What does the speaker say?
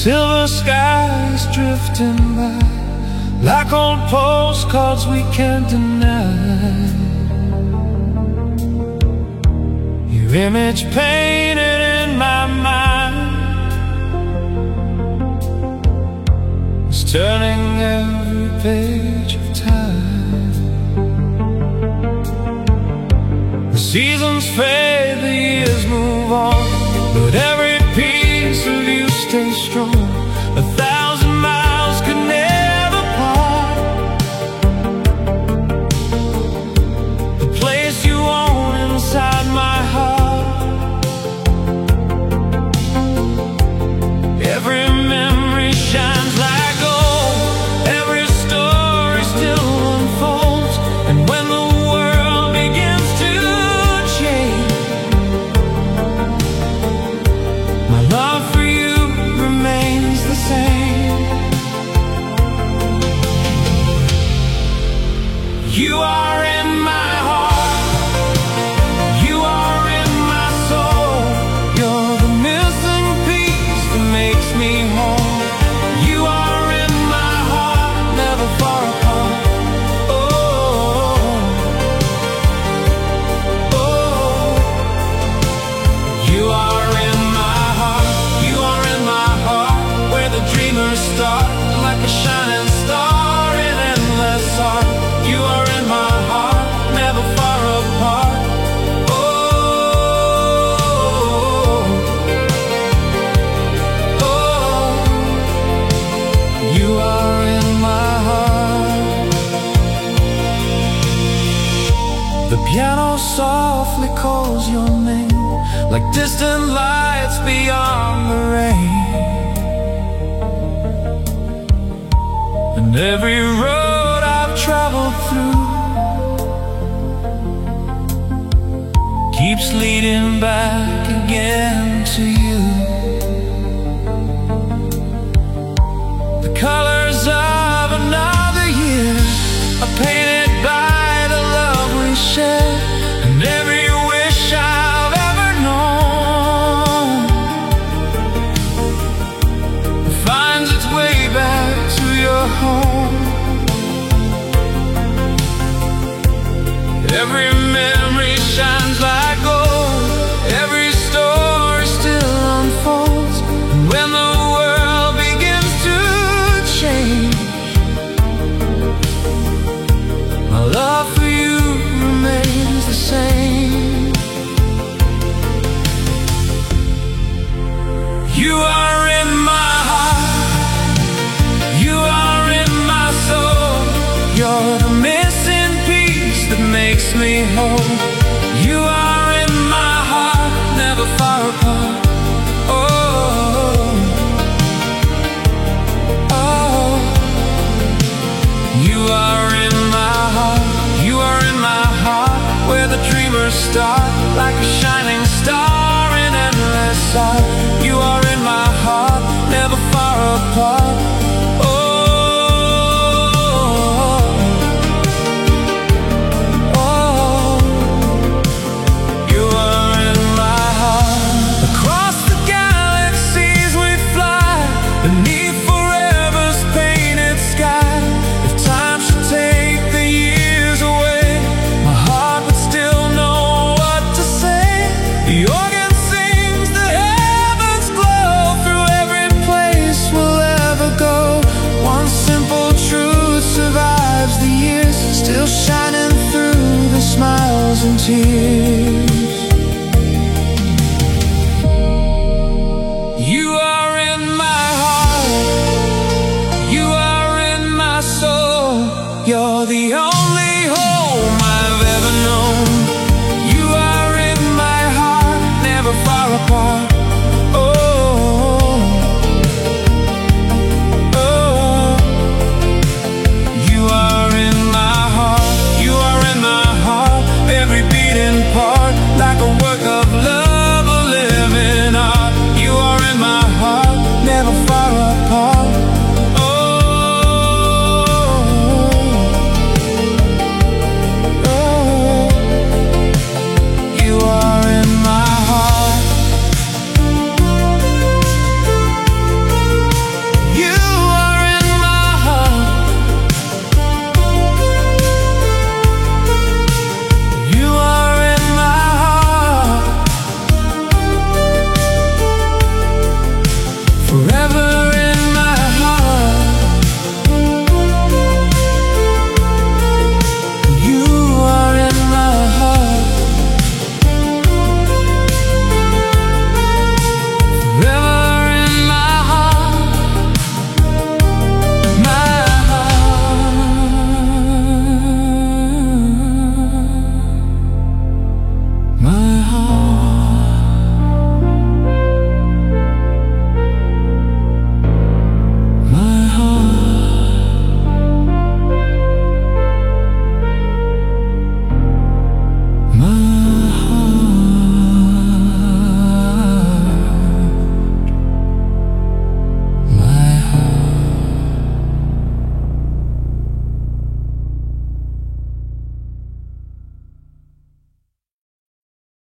Silver skies drifting by, like old postcards we can't deny. Your image painted in my mind is turning every page of time. The seasons fade, the years move on, but every piece of you stays strong. 1,000 miles could never part the place you own inside my heart. Every memory shines like gold, every story still unfolds, and when the world begins to change, my love for you remains the same. You are in my heart, you are in my soul. You're the missing piece that makes me whole. You are in my heart, never far apart. Oh, oh, you are in my heart, you are in my heart, where the dreamers start, like a shining star in endless art. You are in my heart, never far apart. Oh, oh, you are in my heart. The piano softly calls your name, like distant lights beyond the rain. And every road I've traveled through keeps leading back again to you. The colors of another year are painted by the love we share, and every wish I've ever known finds its way back to your home. Every memory shines like gold, every story still unfolds, and when the world begins to change, my love for you remains the same. You are in my heart, you are in my soul. You're the missing piece that makes me whole. You are in my heart, never far apart. Oh, oh, you are in my heart, you are in my heart, where the dreamers start, like a shining star in endless art. You are in my heart, never far apart. Still shining through the smiles and tears.